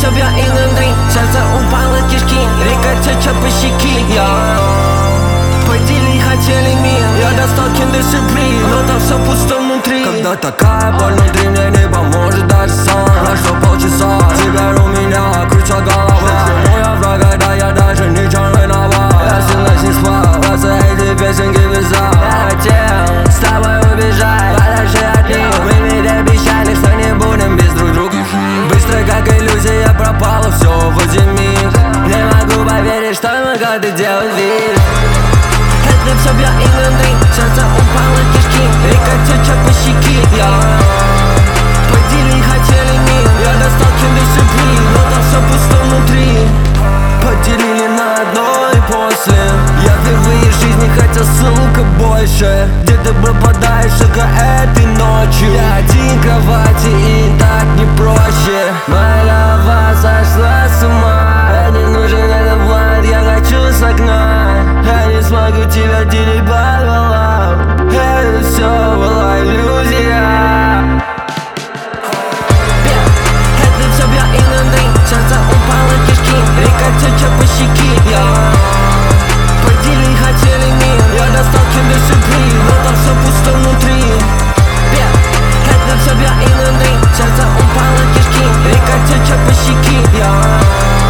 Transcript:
тебя изнутри, сердце упало кишки, река течет по щеке. Поделить хотели мир, я достал киндер сюрприз, но там все пусто внутри. Когда такая боль внутри, мне не поможет даже сон. Прошло полчаса, теперь у меня крутится голова. Почему я враг, когда я даже ничем виноват? Я всю ночь не спал, вас эти песенки вязал. Я хотел с тобой убежать подальше от них. Мы ведь обещали, что не будем без друг друга. Быстро как иллюзия пропала, все в один миг. Не могу поверить, что могу ты делать вид. Это все я изнутри, сердце упало кишки, река течет по щеке. Поделить хотели мир, я достал киндер сюрприз, но там все пусто внутри. Поделили на одно и после. Я впервые в жизни хотел, сука, больше. Где ты пропадаешь только этой ночью? Я один в кровати и так не проще. Моя голова сошла с ума. Я не нужен этот влад, я хочу с окна. Я не смогу тебя делить пополам. Это все была иллюзия. Это все я изнутри, сердце упало кишки, река течет по щеке. Поделить хотели мир, я достал киндер сюрприз, но там все пусто внутри. Это все я изнутри, сердце упало кишки, река течет по щеке.